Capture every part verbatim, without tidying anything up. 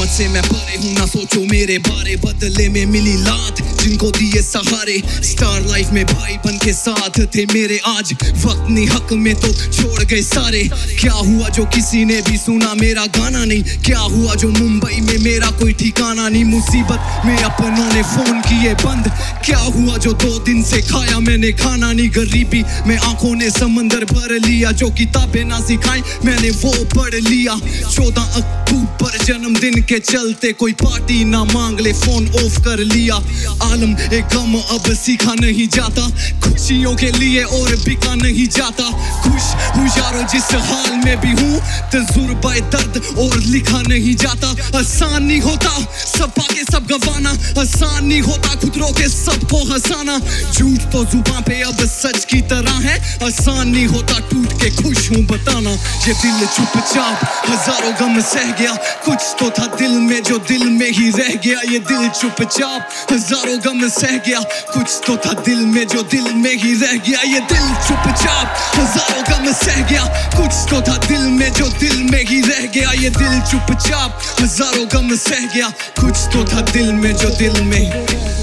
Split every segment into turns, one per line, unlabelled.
से मैं परे हूँ ना सोचो मेरे बारे, बदले में मिली लात जिनको दिए सहारे। स्टार लाइफ में भाई बन के साथ थे मेरे, आज वक्त नहीं हक में तो छोड़ गए सारे। क्या हुआ जो किसी ने भी सुना मेरा गाना नहीं, क्या हुआ जो मुंबई में मेरा कोई ठिकाना नहीं। मुसीबत में अपनों ने फोन किए बंद, क्या हुआ जो दो दिन से खाया मैंने खाना नहीं। गरीबी में आंखों ने समंदर भर लिया, जो किताबें ना सिखाई मैंने वो पढ़ लिया। चौदह अक्टूबर जन्मदिन के चलते कोई पार्टी ना मांग ले, फोन ऑफ कर लिया। आलम एक गम अब सीखा नहीं जाता, खुशियों के लिए और बिका नहीं जाता। खुश हूँ यारो जिस हाल में भी हूँ, तजुर्बा दर्द और लिखा नहीं जाता। आसान नहीं होता सब पाके सब गवाना, आसान नहीं होता खुद रो के सबको हंसाना। झूठ तो जुबान पे अब सच की तरह है, आसान नहीं होता टूट के खुश हूँ बताना। ये दिल चुपचाप हजारों गम सह गया, कुछ तो था दिल में जो दिल में ही रह गया। ये दिल चुपचाप हजारों गम सह गया, कुछ तो था दिल में जो दिल में ही रह गया। ये दिल चुपचाप हजारों गम सह गया, कुछ तो था दिल में जो दिल में ही रह गया। ये दिल चुपचाप हजारों गम सह गया, कुछ तो था दिल में जो दिल में।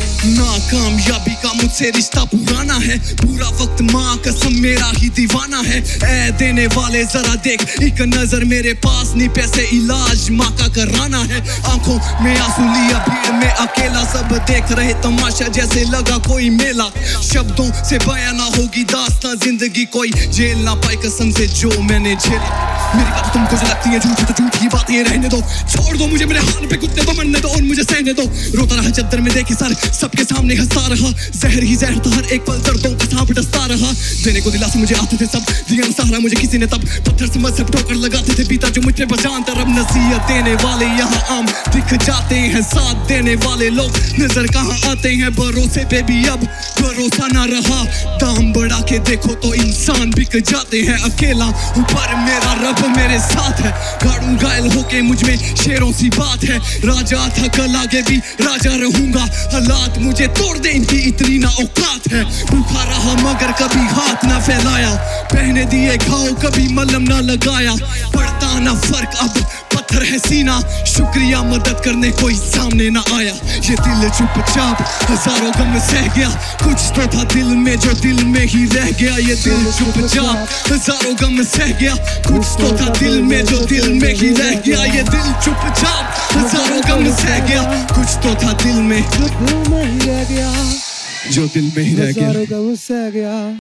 नाकामयाबी का मुझसे रिश्ता पुराना है, पूरा वक्त माँ कसम मेरा ही दीवाना है। ऐ देने वाले जरा देख एक नजर मेरे पास नहीं पैसे, इलाज माँ का कराना है। आंखों में आंसू लिया भीड़ में अकेला, सब देख रहे तमाशा जैसे लगा कोई मेला। शब्दों से बयां ना होगी दास्तां जिंदगी, कोई झेल ना पाई कसम से जो मैंने झेला। मेरी बात तुमको जो लगती है झूठी तो झूठ की बातें रहने दो, छोड़ दो मुझे मेरे हाल पे कुत्ते बमनने दो और मुझे सहने दो। रोता रहा चद्दर में देखे सर सबके सामने हंसता रहा, जहर ही जहर था हर एक पल दर्दों का सांप डसता रहा। देने को दिलासे मुझे आते थे सब, दिया सहारा मुझे किसी ने तब, पत्थर से मजहब ठोकर लगाते थे बीता जो मुझ पे बजानता। रब नसीहत देने वाले यहाँ आम दिख जाते हैं, साथ देने वाले लोग नजर कहाँ आते हैं। भरोसे पे भी अब भरोसा ना रहा, दाम बढ़ा के देखो तो इंसान बिक जाते हैं। अकेला ऊपर मेरा रब मेरे साथ है, गाड़ू घायल होके मुझ में शेरों सी बात है। राजा था कल आगे भी राजा रहूंगा, हालात मुझे तोड़ दे इनकी इतनी ना औकात है। भूखा रहा मगर कभी हाथ ना फैलाया, पहने दिए घाव कभी मलहम ना लगाया। पड़ता ना फर्क अब पत्थर है सीना, शुक्रिया मदद करने कोई सामने ना आया। ये दिल चुपचाप हजारों गम सह गया, कुछ तो था दिल में जो दिल में ही रह गया। ये दिल चुपचाप हजारों गम सह गया, कुछ तो था दिल में जो दिल में ही रह गया। ये दिल चुपचाप हजारों गम सह गया, कुछ तो था दिल में जो दिल में ही रह गया, जो दिल में ही रह गया।